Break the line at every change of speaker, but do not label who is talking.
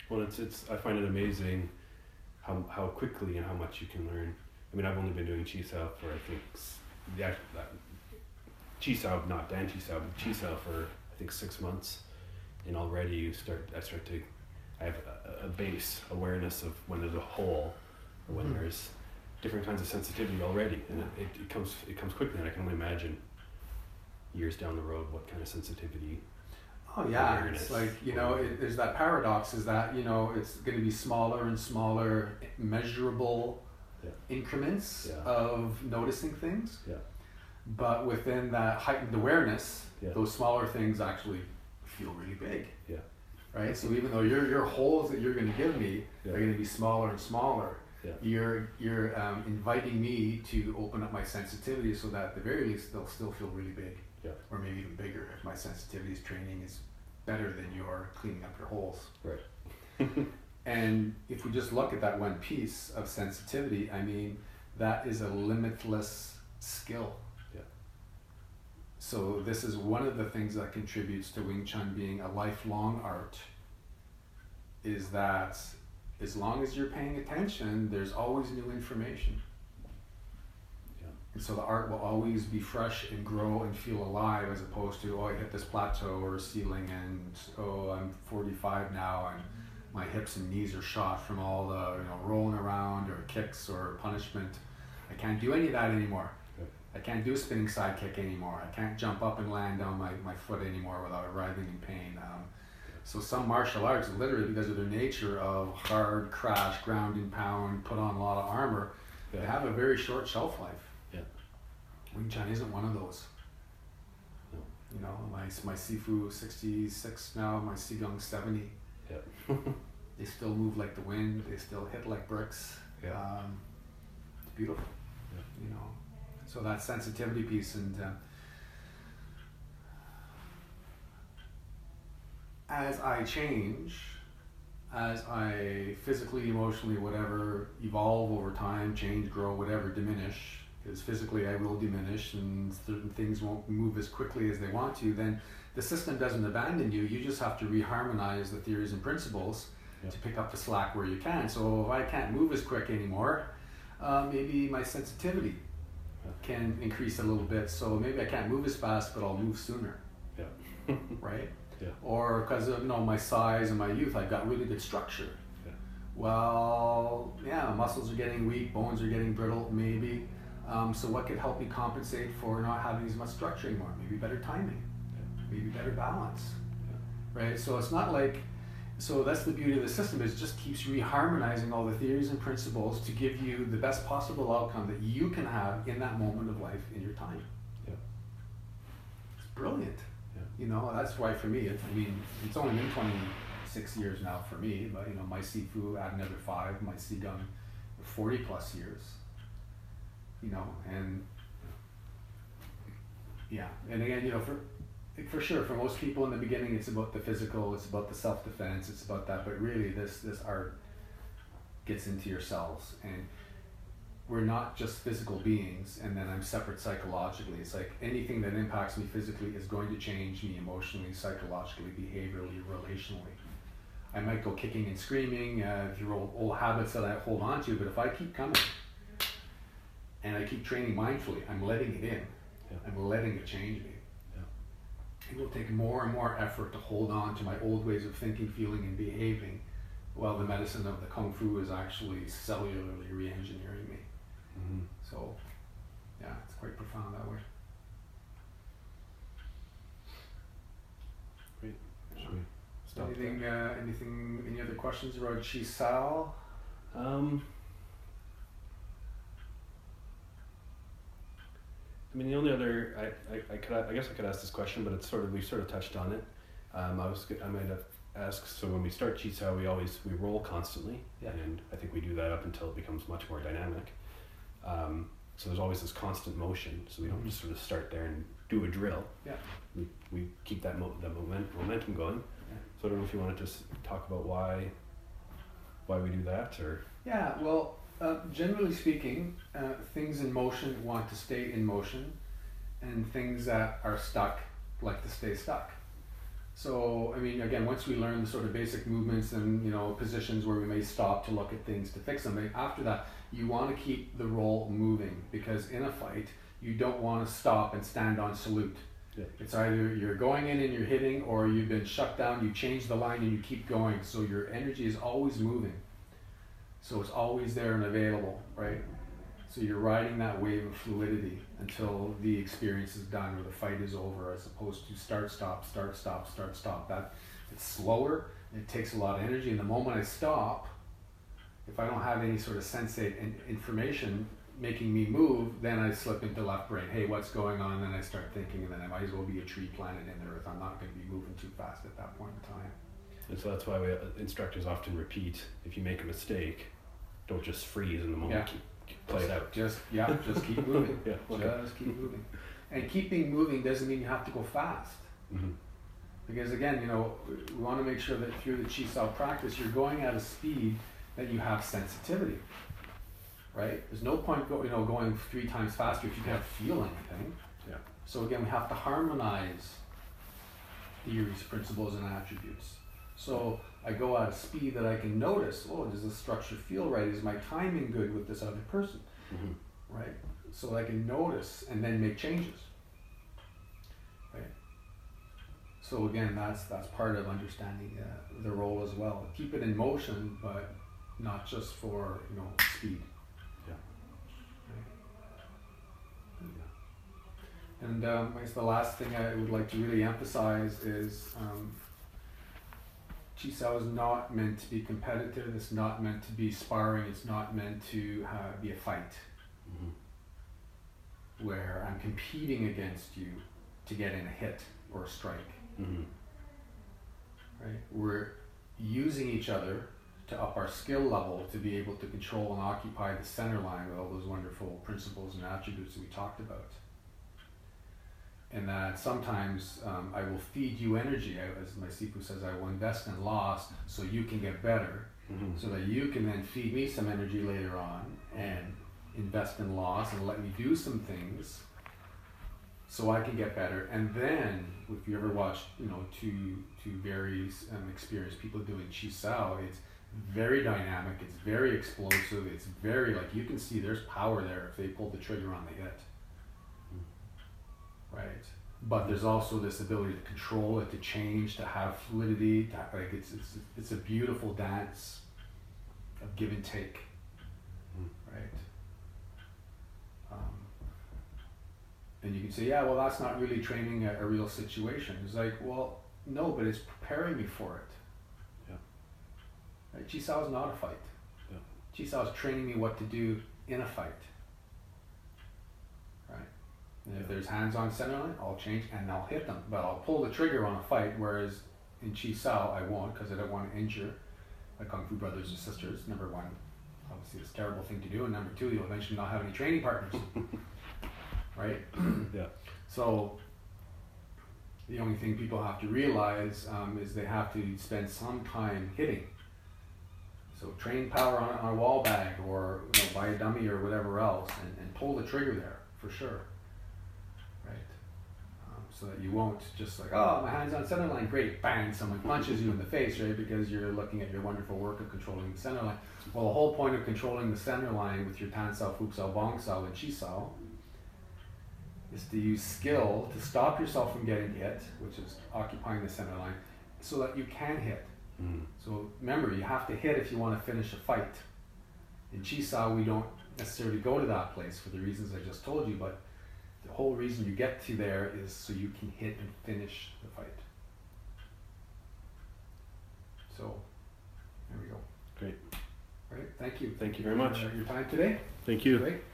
Well, it's I find it amazing how quickly and how much you can learn. I mean, I've only been doing Chi Sao for I think Chi Sao, not Dan Chi Sao, but Chi Sao for I think 6 months, and already I have a base awareness of when there's a hole, or when there's different kinds of sensitivity already, and it comes quickly, and I can only imagine years down the road what kind of sensitivity.
Oh yeah, it's like, there's that paradox is that, it's going to be smaller and smaller measurable increments of noticing things.
Yeah.
But within that heightened awareness, those smaller things actually feel really big.
Yeah.
Right? So even though your holes that you're going to give me are going to be smaller and smaller, you're inviting me to open up my sensitivity so that at the very least they'll still feel really big.
Yeah.
Or maybe even bigger if my sensitivities training is better than your cleaning up your holes.
Right.
And if we just look at that one piece of sensitivity, I mean, that is a limitless skill.
Yeah.
So this is one of the things that contributes to Wing Chun being a lifelong art, is that as long as you're paying attention, there's always new information. And so the art will always be fresh and grow and feel alive, as opposed to, I hit this plateau or ceiling and, I'm 45 now and my hips and knees are shot from all the rolling around or kicks or punishment. I can't do any of that anymore. I can't do a spinning side kick anymore. I can't jump up and land on my foot anymore without writhing in pain. So some martial arts, literally because of their nature of hard, crash, ground and pound, put on a lot of armor, they have a very short shelf life. Wing Chun isn't one of those. No. My Sifu 66 now, my Qigong 70.
Yeah.
They still move like the wind. They still hit like bricks.
Yeah.
It's beautiful. Yeah. So that sensitivity piece, and as I change, as I physically, emotionally, whatever, evolve over time, change, grow, whatever, diminish, because physically I will diminish and certain things won't move as quickly as they want to, then the system doesn't abandon you. You just have to reharmonize the theories and principles to pick up the slack where you can. So if I can't move as quick anymore, maybe my sensitivity can increase a little bit. So maybe I can't move as fast, but I'll move sooner.
Yeah.
Right?
Yeah.
Or because of my size and my youth, I've got really good structure.
Yeah.
Well, muscles are getting weak, bones are getting brittle, maybe. So what could help me compensate for not having as much structure anymore? Maybe better timing, maybe better balance, right? So it's not like, so that's the beauty of the system, is it just keeps reharmonizing all the theories and principles to give you the best possible outcome that you can have in that moment of life in your time.
Yeah.
It's brilliant.
Yeah.
That's why for me, it's only been 26 years now for me, but my Sifu add another 5, my Qigong 40 plus years. And again, for sure, for most people in the beginning, it's about the physical, it's about the self-defense, it's about that, but really this art gets into your cells, and we're not just physical beings and then I'm separate psychologically. It's like anything that impacts me physically is going to change me emotionally, psychologically, behaviorally, relationally. I might go kicking and screaming through old habits that I hold on to, but if I keep coming and I keep training mindfully, I'm letting it in. I'm letting it change me. It will take more and more effort to hold on to my old ways of thinking, feeling, and behaving, while the medicine of the Kung Fu is actually cellularly re-engineering me.
Mm-hmm.
So, it's quite profound that way.
Great. Should we stop
Any other questions about Chi Sao?
The only other, I guess I could ask this question, but we sort of touched on it. I might have asked, so when we start Chi Sao, we roll constantly, and I think we do that up until it becomes much more dynamic. So there's always this constant motion, so we don't just sort of start there and do a drill.
Yeah.
We keep that momentum going. Yeah. So I don't know if you want to just talk about why we do that, or...
Yeah, well, generally speaking, things in motion want to stay in motion, and things that are stuck like to stay stuck. So, I mean, again, once we learn the sort of basic movements and, you know, positions where we may stop to look at things to fix them, after that, you want to keep the roll moving, because in a fight, you don't want to stop and stand on salute.
Yeah.
It's either you're going in and you're hitting, or you've been shut down, you change the line and you keep going. So your energy is always moving. So it's always there and available, right? So you're riding that wave of fluidity until the experience is done or the fight is over, as opposed to start, stop, start, stop, start, stop. That it's slower, it takes a lot of energy. And the moment I stop, if I don't have any sort of sensate information making me move, then I slip into left brain. Hey, what's going on? Then I start thinking, and then I might as well be a tree planted in the earth. I'm not going to be moving too fast at that point in time.
And so that's why instructors often repeat, if you make a mistake, don't just freeze in the moment.
Yeah.
Keep play it out.
Just keep moving.
Yeah, okay.
Just keep moving. And keeping moving doesn't mean you have to go fast.
Mm-hmm.
Because again, you know, we want to make sure that through the Chi Sao practice, you're going at a speed that you have sensitivity. Right? There's no point going 3 times faster if you can't feel anything.
Yeah.
So again, we have to harmonize theories, principles, and attributes. So I go at a speed that I can notice, oh, does the structure feel right? Is my timing good with this other person?
Mm-hmm.
Right? So I can notice and then make changes. Right? So again, that's part of understanding the role as well. Keep it in motion, but not just for, you know, speed.
Yeah.
Right? Yeah. And I guess the last thing I would like to really emphasize is Chi Sao is not meant to be competitive. It's not meant to be sparring. It's not meant to be a fight.
Mm-hmm.
Where I'm competing against you to get in a hit or a strike.
Mm-hmm.
Right? We're using each other to up our skill level to be able to control and occupy the center line with all those wonderful principles and attributes that we talked about. And that sometimes I will feed you energy, as my Sifu says, I will invest in loss so you can get better,
Mm-hmm.
so that you can then feed me some energy later on and invest in loss and let me do some things so I can get better. And then, if you ever watch, you know, two very experienced people doing Chi Sao, it's very dynamic, it's very explosive, it's very, like, you can see there's power there if they pull the trigger on the hit. Right, but there's also this ability to control it, to change, to have fluidity. Like it's a beautiful dance of give and take, right? And you can say, yeah, well, that's not really training a real situation. It's like, well, no, but it's preparing me for it.
Yeah.
Right? Chi Sao is not a fight.
Yeah.
Chi Sao is training me what to do in a fight. And if there's hands on center line, I'll change and I'll hit them. But I'll pull the trigger on a fight, whereas in Chi Sao, I won't, because I don't want to injure my Kung Fu brothers or sisters. Number one, obviously it's a terrible thing to do. And number two, you'll eventually not have any training partners. Right?
Yeah.
So the only thing people have to realize is they have to spend some time hitting. So train power on a wall bag, or, you know, buy a dummy or whatever else, and pull the trigger there, for sure. So that you won't just like, oh, my hand's on center line, great, bang, someone punches you in the face, right? Because you're looking at your wonderful work of controlling the center line. Well, the whole point of controlling the center line with your Tan Sao, Fu Sao, Bong Sao, and Chi Sao is to use skill to stop yourself from getting hit, which is occupying the center line, so that you can hit.
Mm.
So remember, you have to hit if you want to finish a fight. In Chi Sao, we don't necessarily go to that place for the reasons I just told you, but the whole reason you get to there is so you can hit and finish the fight. So, there we go.
Great.
All right, thank you.
Thank you very much.
For your time today.
Thank you.
Great.